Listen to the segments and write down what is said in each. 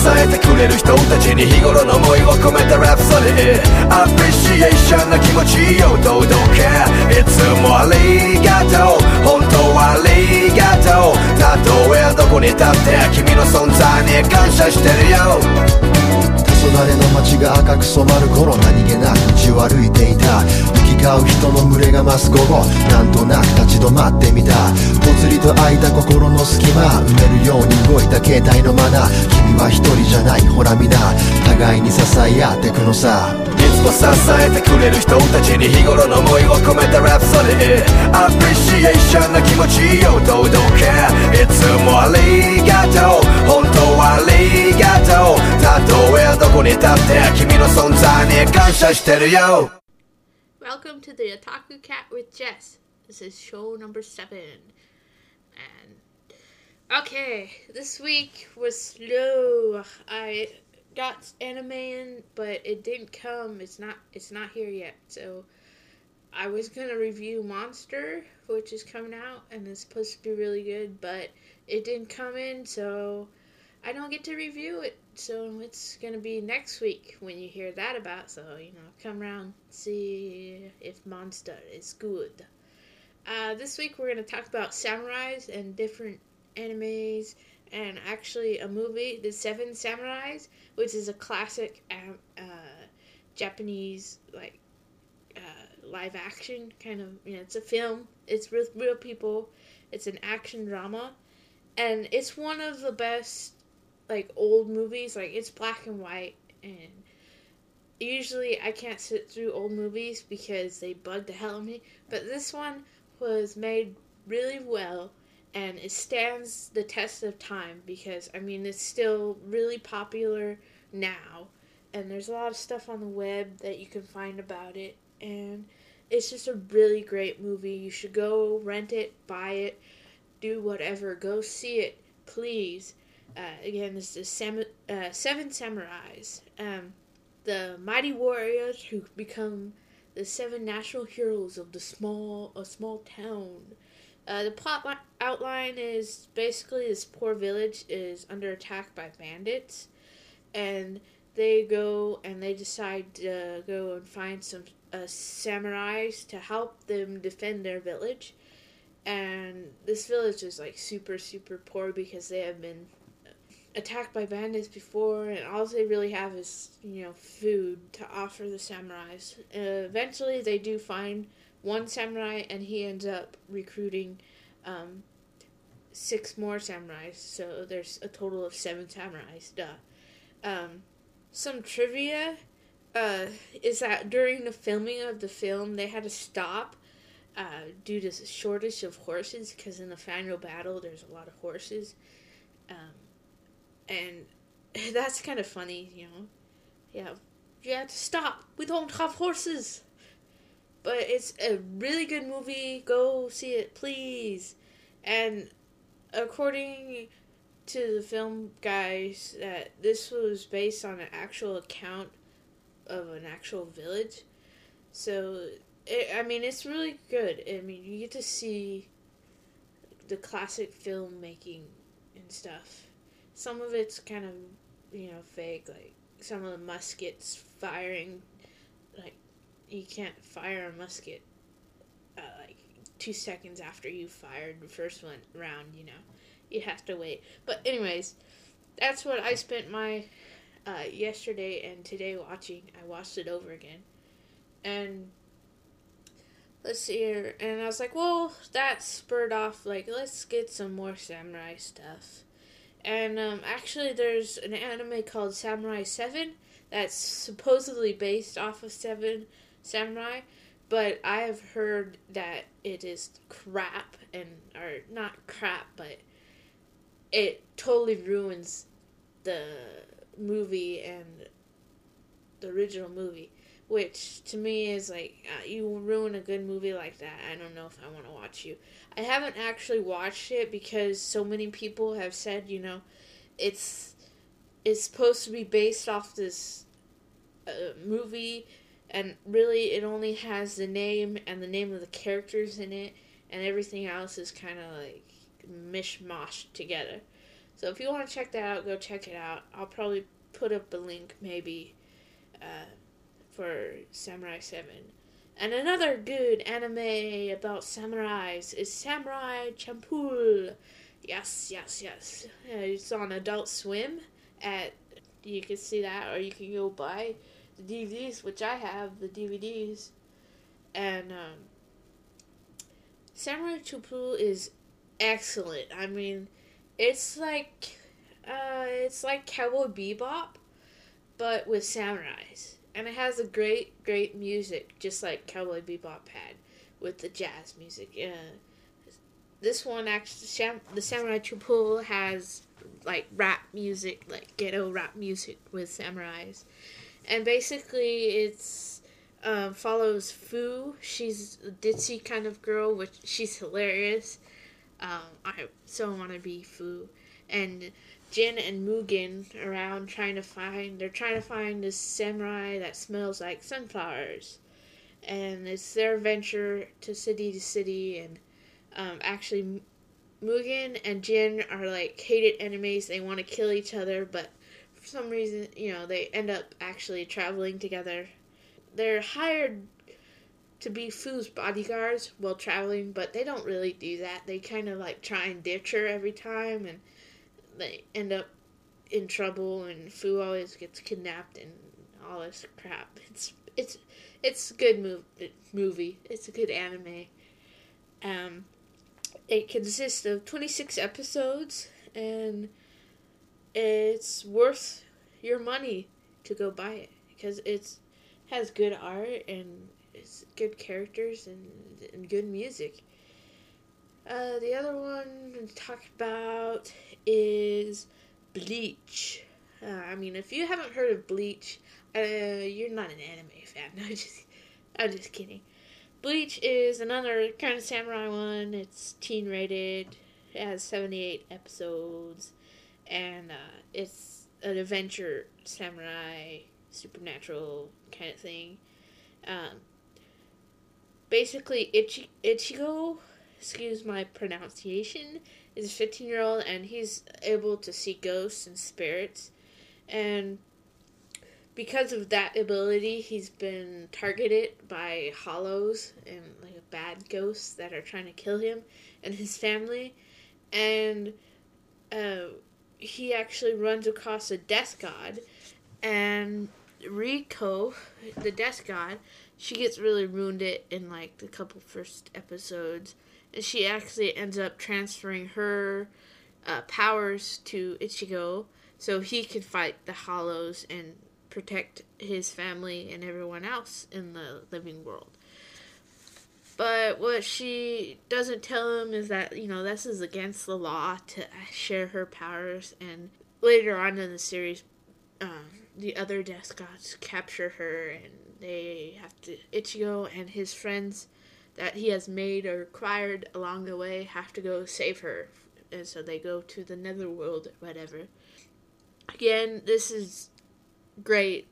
えてくれる人たちに日頃の思いを込めたラプソディアプリシエーションな気持ちよ堂々かいつもありがとう本当はありがとうたとえどこに立って君の存在に感謝してるよ黄昏の街が赤く染まる頃何気なく道を歩いていた行き交う人の群れが増す午後なんとなく立ち止まってみたぽつりと空いた心の隙間埋めるように動いた携帯のマナー君は一人じゃないほら皆互いに支え合ってくのさいつも支えてくれる人たちに日頃の思いを込めたラプソディアプリシエーションな気持ちよ堂々かいつもありがとう本当はありがとうたとえどこに立って君の存在に感謝してるよ Welcome to the Otaku Cat with Jess. This is show number 7. And okay, this week was slow. I got anime in, but it didn't come. It's not here yet. So I was gonna review Monster, which is coming out and it's supposed to be really good, but it didn't come in, so I don't get to review it. So it's gonna be next week when you hear that about. So come around, see if Monster is good. This week we're gonna talk about samurais and different animes, and actually a movie, The Seven Samurais, which is a classic Japanese live action kind of. It's a film. It's with real people. It's an action drama, and it's one of the best old movies. It's black and white, and usually I can't sit through old movies because they bug the hell out of me, but this one was made really well, and it stands the test of time because it's still really popular now, and there's a lot of stuff on the web that you can find about it, and it's just a really great movie. You should go rent it, buy it, do whatever, go see it, please. Again, this is Seven Samurais. The mighty warriors who become the 7 national heroes of a small town. The plot outline is basically this poor village is under attack by bandits, and they decide to go and find some samurais to help them defend their village. And this village is super, super poor because they have been attacked by bandits before, and all they really have is food to offer the samurais. Eventually they do find one samurai, and he ends up recruiting 6 more samurais, so there's a total of 7 samurais. Some trivia is that during the filming of the film they had to stop due to the shortage of horses, because in the final battle there's a lot of horses. And that's kind of funny, Yeah, you have to stop. We don't have horses. But it's a really good movie. Go see it, please. And according to the film guys, that this was based on an actual account of an actual village. So, it's really good. You get to see the classic filmmaking and stuff. Some of it's kind of, fake, some of the muskets firing, you can't fire a musket, 2 seconds after you fired the first round, you have to wait. But anyways, that's what I spent my, yesterday and today watching. I watched it over again, and let's see here, and I was like, well, that spurred off, let's get some more samurai stuff. And actually there's an anime called Samurai 7 that's supposedly based off of 7 Samurai, but I have heard that it is crap, or not crap, but it totally ruins the movie and the original movie, which to me is you ruin a good movie like that. I don't know if I want to watch you. I haven't actually watched it because so many people have said, it's supposed to be based off this movie, and really it only has the name and the name of the characters in it, and everything else is kind of mishmashed together. So if you want to check that out, go check it out. I'll probably put up a link maybe for Samurai 7. And another good anime about samurais is Samurai Champloo. Yes. It's on Adult Swim. You can see that, or you can go buy the DVDs, which I have the DVDs. And Samurai Champloo is excellent. I mean, it's like Cowboy Bebop, but with samurais. And it has a great music, just like Cowboy Bebop had, with the jazz music. This one actually, the Samurai Champloo has like rap music, like ghetto rap music with samurais. And basically it's follows Fu. She's a ditzy kind of girl, which she's hilarious. I so want to be Fu. And Jin and Mugen around trying to find this samurai that smells like sunflowers. And it's their venture to city, and actually Mugen and Jin are like hated enemies. They want to kill each other, but for some reason, they end up actually traveling together. They're hired to be Fu's bodyguards while traveling, but they don't really do that. They kind of like try and ditch her every time, and they end up in trouble, and Fu always gets kidnapped and all this crap. It's a good movie. It's a good anime. It consists of 26 episodes, and it's worth your money to go buy it because it has good art and it's good characters and good music. The other one to talk about is Bleach. If you haven't heard of Bleach, you're not an anime fan. I'm just kidding. Bleach is another kind of samurai one. It's teen rated. It has 78 episodes, and it's an adventure samurai supernatural kind of thing. Basically, Ichigo, excuse my pronunciation, is a 15-year-old, and he's able to see ghosts and spirits. And because of that ability, he's been targeted by hollows and like bad ghosts that are trying to kill him and his family. And he actually runs across a death god, and Riko, the death god, she gets really wounded in like the couple first episodes, and she actually ends up transferring her powers to Ichigo so he can fight the hollows and protect his family and everyone else in the living world. But what she doesn't tell him is that, this is against the law to share her powers, and later on in the series, the other death gods capture her, and Ichigo and his friends that he has made or acquired along the way have to go save her. And so they go to the netherworld or whatever. Again, this is great.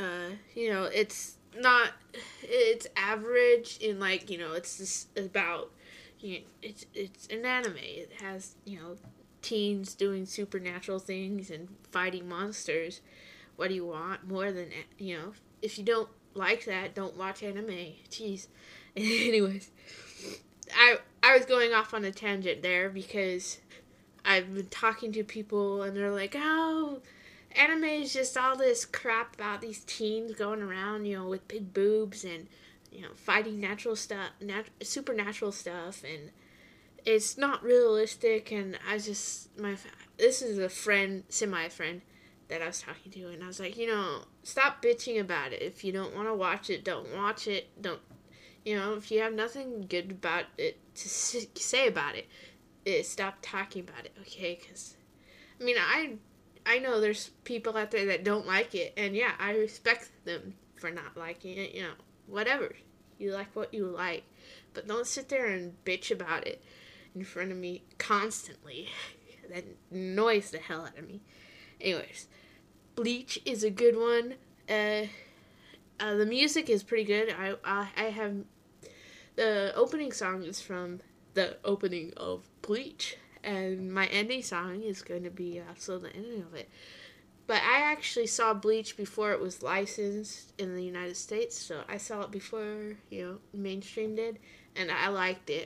It's average in it's just about, it's an anime. It has, teens doing supernatural things and fighting monsters. What do you want more than, if you don't like that, don't watch anime. Jeez. Anyways, I was going off on a tangent there because I've been talking to people and they're like, oh, anime is just all this crap about these teens going around, with big boobs and, fighting natural stuff, supernatural stuff, and it's not realistic. And this is a friend, semi-friend, that I was talking to, and I was like, stop bitching about it. If you don't want to watch it, don't watch it. Don't, if you have nothing good about it to say about it, stop talking about it, okay? Because, I know there's people out there that don't like it, and yeah, I respect them for not liking it, whatever. You like what you like, but don't sit there and bitch about it in front of me constantly. That annoys the hell out of me. Anyways, Bleach is a good one. The music is pretty good. I have the opening song is from the opening of Bleach, And my ending song is going to be also the ending of it. But I actually saw Bleach before it was licensed in the United States, so I saw it before, mainstream did, and I liked it.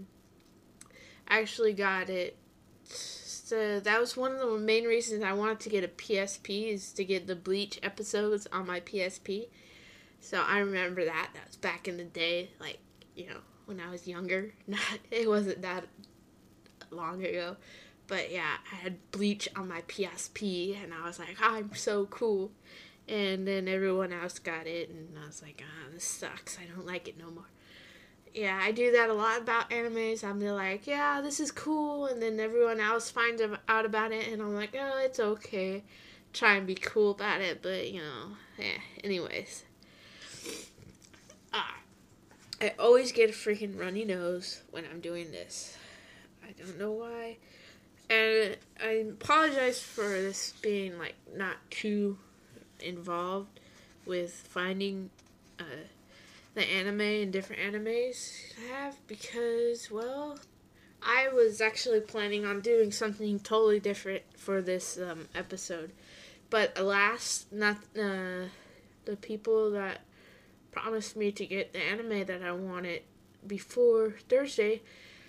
I actually got it. So that was one of the main reasons I wanted to get a PSP, is to get the Bleach episodes on my PSP. So I remember that. That was back in the day, like, when I was younger. It wasn't that long ago. But yeah, I had Bleach on my PSP, and I was like, I'm so cool. And then everyone else got it, and I was like, this sucks. I don't like it no more. Yeah, I do that a lot about animes. I'm like, yeah, this is cool, and then everyone else finds out about it, and I'm like, oh, it's okay. Try and be cool about it, but, anyways. I always get a freaking runny nose when I'm doing this. I don't know why. And I apologize for this being, not too involved with finding the anime and different animes I have, because, well, I was actually planning on doing something totally different for this episode. But alas, not the people that promised me to get the anime that I wanted before Thursday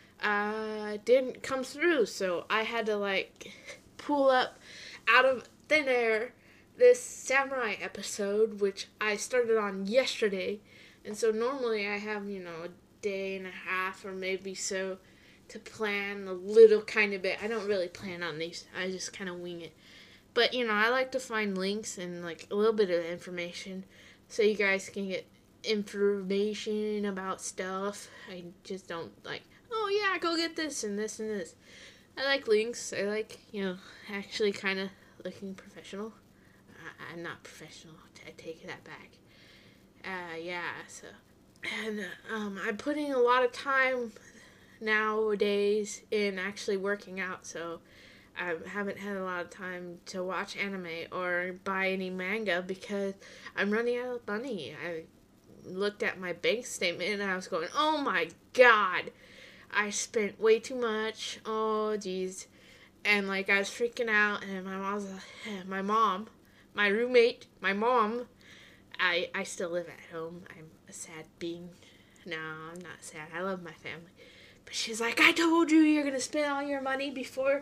didn't come through, so I had to pull up out of thin air this samurai episode, which I started on yesterday. And so normally I have a day and a half or maybe so to plan a little kind of bit. I don't really plan on these, I just kind of wing it. But I like to find links and a little bit of information so you guys can get information about stuff. I just don't oh yeah, go get this and this and this. I like links. I like, actually kind of looking professional. I'm not professional. I take that back. Yeah, so. And I'm putting a lot of time nowadays in actually working out, so I haven't had a lot of time to watch anime or buy any manga because I'm running out of money. I looked at my bank statement and I was going, oh my god, I spent way too much. Oh, geez. And, I was freaking out, and my mom, my roommate, my mom, I still live at home. I'm a sad being. No, I'm not sad. I love my family. But she's like, I told you you're going to spend all your money before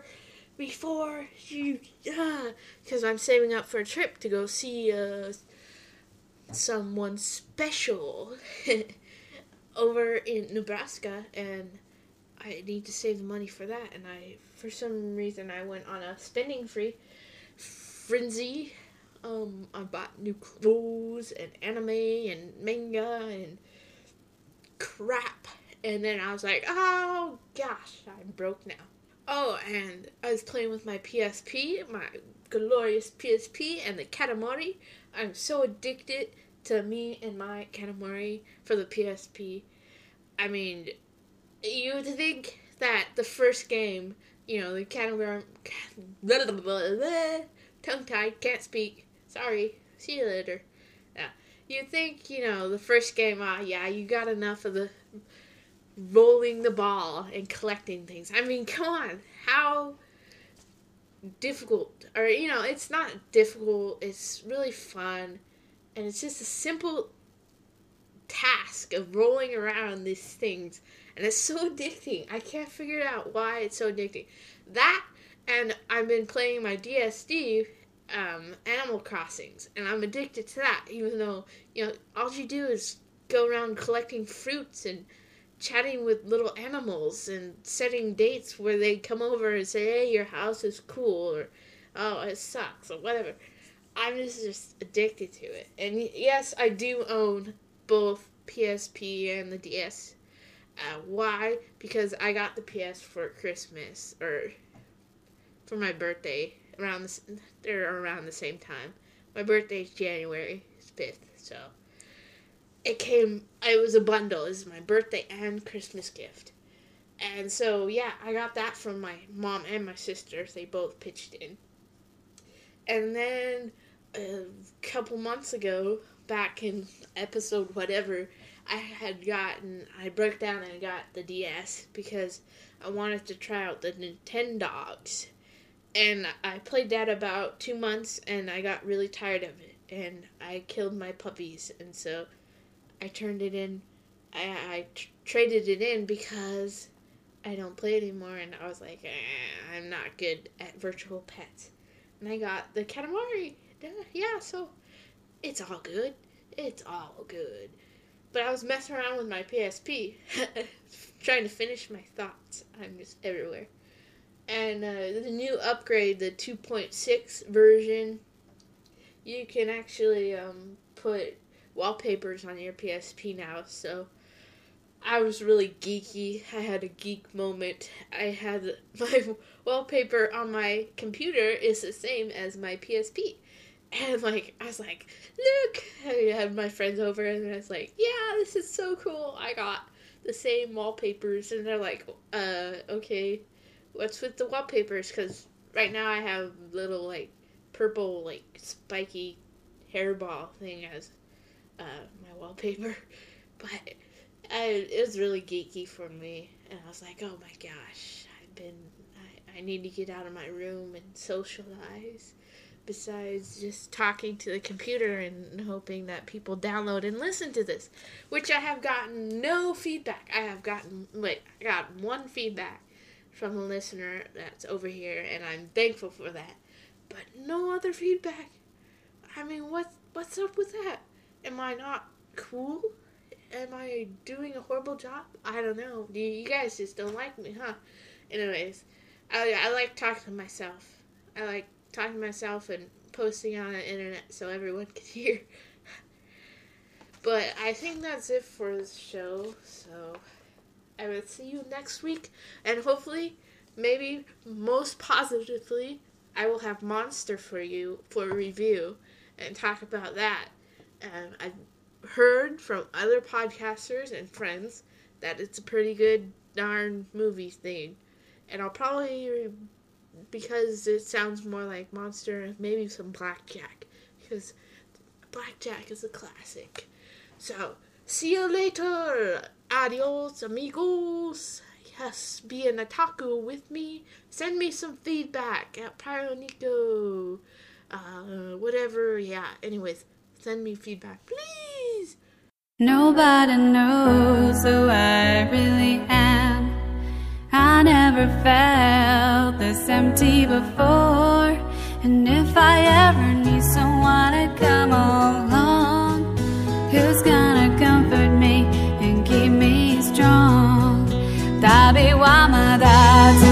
you, because I'm saving up for a trip to go see, someone special over in Nebraska, and I need to save the money for that, and for some reason, I went on a spending frenzy. I bought new clothes, and anime, and manga, and crap, and then I was like, oh gosh, I'm broke now. Oh, and I was playing with my PSP, my glorious PSP, and the Katamari. I'm so addicted to me and my Katamari for the PSP. I mean, you would think that the first game, the Katamari, tongue-tied, can't speak, sorry, see you later. Yeah, you'd think, the first game, you got enough of the rolling the ball and collecting things. I mean, come on, how difficult, or, it's not difficult, it's really fun, and it's just a simple task of rolling around these things, and it's so addicting. I can't figure out why it's so addicting. That, and I've been playing my DSD, Animal Crossings, and I'm addicted to that, even though, all you do is go around collecting fruits and chatting with little animals and setting dates where they come over and say, hey, your house is cool, or, oh, it sucks, or whatever. I'm just addicted to it. And yes, I do own both PSP and the DS. Why? Because I got the PS for Christmas, or for my birthday, around the same time. My birthday's January 5th, so it was a bundle. It was my birthday and Christmas gift. And so, yeah, I got that from my mom and my sisters. They both pitched in. And then a couple months ago, back in episode whatever, I broke down and got the DS because I wanted to try out the Nintendogs. And I played that about 2 months, and I got really tired of it. And I killed my puppies, and so I turned it in. I traded it in because I don't play anymore, and I was like, I'm not good at virtual pets. And I got the Katamari. Yeah, so it's all good. It's all good. But I was messing around with my PSP, trying to finish my thoughts. I'm just everywhere. And the new upgrade, the 2.6 version, you can actually put wallpapers on your PSP now. So I was really geeky. I had a geek moment. I had my wallpaper on my computer is the same as my PSP. And I was like, look! I had my friends over, and I was like, yeah, this is so cool. I got the same wallpapers, and they're like, okay, what's with the wallpapers? Because right now I have little, purple, spiky hairball thing as my wallpaper. But it was really geeky for me, and I was like, oh my gosh, I need to get out of my room and socialize. Besides just talking to the computer and hoping that people download and listen to this, which I have gotten no feedback. I got one feedback from a listener that's over here, and I'm thankful for that. But no other feedback. I mean, what's up with that? Am I not cool? Am I doing a horrible job? I don't know. You guys just don't like me, huh? Anyways, I like talking to myself. I like talking to myself and posting on the internet so everyone can hear. But I think that's it for this show. So I will see you next week, and hopefully, maybe most positively, I will have Monster for you for a review and talk about that. I've heard from other podcasters and friends that it's a pretty good darn movie thing, and I'll probably, because it sounds more like Monster, maybe some Blackjack, because Blackjack is a classic. So, see you later. Adios, amigos. Yes, be an otaku with me. Send me some feedback at Pyroniko. Whatever, yeah. Anyways, send me feedback, please. Nobody knows who I really am. I never felt this empty before. And if I ever need someone to come along, who's gonna comfort me and keep me strong? Tabi wa mada